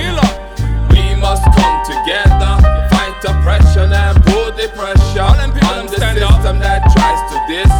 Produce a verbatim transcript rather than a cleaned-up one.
We must come together, fight oppression and put the pressure on the system that tries to dismantle